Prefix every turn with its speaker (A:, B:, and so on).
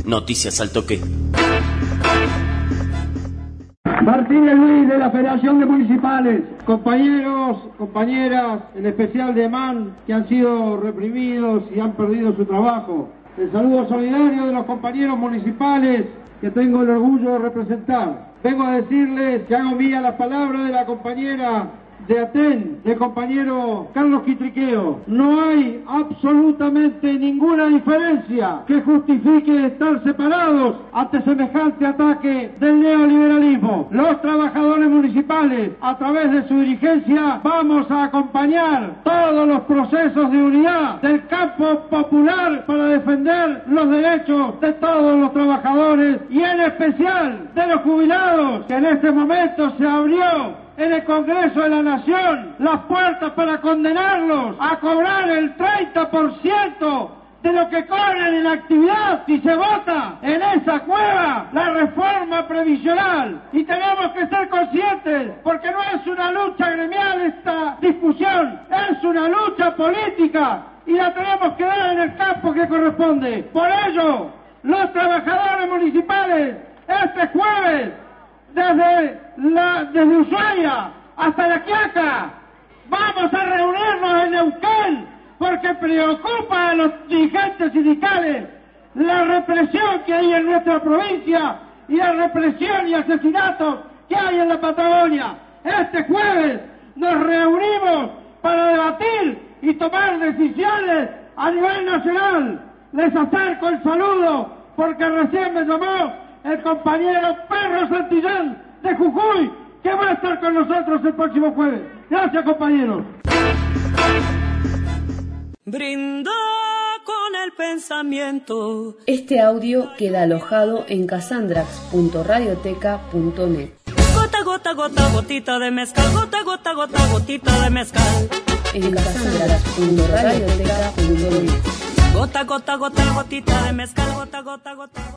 A: Noticias al Toque.
B: Martínez Luis, de la Federación de Municipales, compañeros, compañeras, en especial de MAN, que han sido reprimidos y han perdido su trabajo. El saludo solidario de los compañeros municipales que tengo el orgullo de representar. Vengo a decirles que hago mía las palabras de la compañera de Aten, del compañero Carlos Quitriqueo. No hay absolutamente ninguna diferencia que justifique estar separados ante semejante ataque del neoliberalismo. Los trabajadores municipales, a través de su dirigencia, vamos a acompañar todos los procesos de unidad del campo popular para defender los derechos de todos los trabajadores y en especial de los jubilados, que en este momento se abrió en el Congreso de la Nación las puertas para condenarlos a cobrar el 30% de lo que cobran en actividad si se vota en esa cueva la reforma previsional. Y tenemos que ser conscientes, porque no es una lucha gremial esta discusión, es una lucha política y la tenemos que dar en el campo que corresponde. Por ello, los trabajadores municipales este jueves, desde Ushuaia hasta La Quiaca, vamos a reunirnos en Neuquén, porque preocupa a los dirigentes sindicales la represión que hay en nuestra provincia y la represión y asesinatos que hay en la Patagonia. Este jueves nos reunimos para debatir y tomar decisiones a nivel nacional. Les acerco el saludo porque recién me llamó el compañero Perro Santillán de Jujuy, que va a estar con nosotros el próximo jueves. Gracias, compañeros.
C: Brinda con el pensamiento.
D: Este audio queda alojado en casandrax.radioteca.net.
C: Gota, gota, gota, gotita de mezcal. Gota, gota, gota, gotita de mezcal.
D: En casandrax.radioteca.net.
C: Gota, gota, gota, gotita de mezcal. Gota, gota, gota.